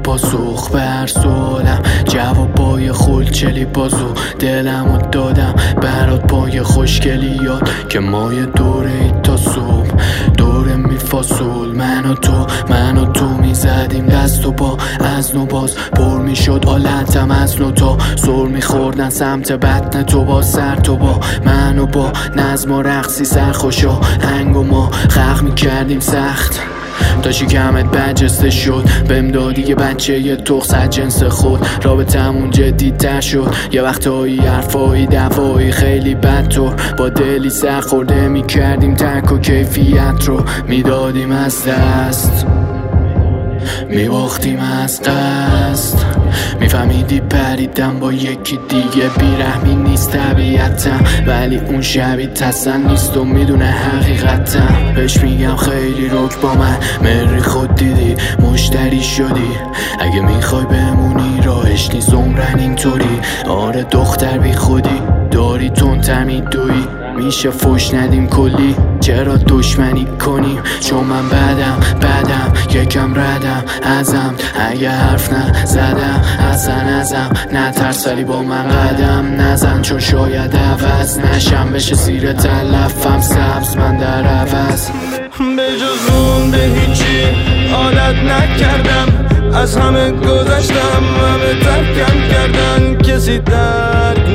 پاسخ به هر سوالم، جوابای خلچلی بازو دلمو دادم برات پای خوشگلیات که مای دوره ای تا صبح دوره میفاصل من و تو میزدیم دست و پا از نو باز پر میشد حالتم از نو تا سر میخوردن سمت بطن تو با سر تو با من و با نظم و رقصی سرخوشا هنگ و ما خلق میکردیم سخت تا شکمت برجسته شد بهم دادی یه بچه یه تخص از جنس خود رابطمون جدیدتر شد یه وقتایی حرفایی دفایی خیلی بدطور با دلی سر خورده میکردیم ترک و کیفیت رو میدادیم از دست میباختیم از قصد میفهمیدی پریدم با یکی دیگه بیرحمی نیست طبیعتم ولی اون شبیه تسن نیست و میدونه حقیقتم بهش میگم خیلی رک با من مری خود دیدی مشتری شدی اگه میخوای بمونی راهش نیست عمرن اینطوری آره دختر بی خودی داری تندتر میدوی میشه فوش ندیم کلی چرا دشمنی کنیم چون من بدم یکم ردم ازم اگه حرف نزدم ازم نترس ولی با من قدم نزن چون شاید عوض نشم بشه زیر تلفم سبز من در عوض به جز اون به هیچی عادت نکردم از همه گذشتم همه ترکم کردن کسی درک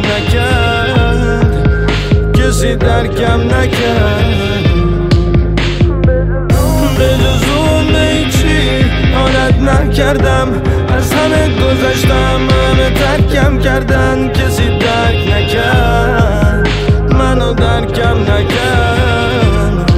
نکرد به جز اون به هیچی عادت نکردم از همه گذشتم همه ترکم کردن کسی درک نکرد منو درکم نکرد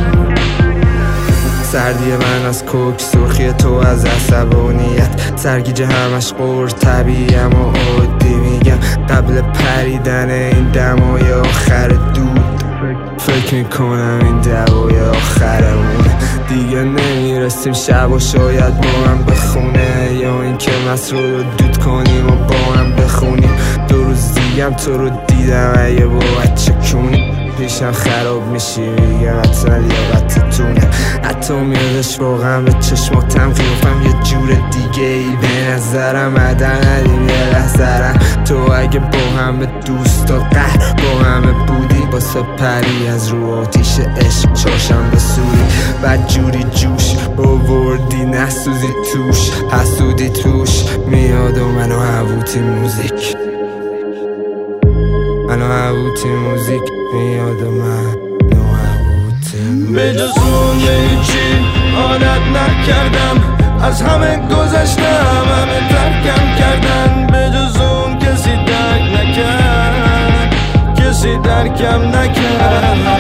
سردی من از کوک سرخی تو از عصبانیت سرگیجه همش قور طبیعیم و عادی میگم قبل پریدن این دمای آخر دود فکر میکنم این دوای آخرمون دیگه نمیرسیم شب و شاید با هم بخونه یا اینکه مسرور رو دود کنیم و با هم بخونیم دو روز دیگم تو رو دیدم اگه با بچه کونی پیشم خراب میشی میگم حتما لیاقتتونه حتی میادش واقعا به چشماتم قیافم یه جور دیگه ای به نظرم عدن ندیم یه لحظرم تو اگه با همه دوستا قهر با همه بودی باسه پری از رو آتیش عشق چاشم بسوری بد جوری جوش بوردی نسوزی توش حسودی توش میاد و منو حووتی موزیک میاد و منو حووتی به جز اون به هیچی عادت نکردم از همه گذشتم همه ترکم کردن به جز اون کسی درکم نکرد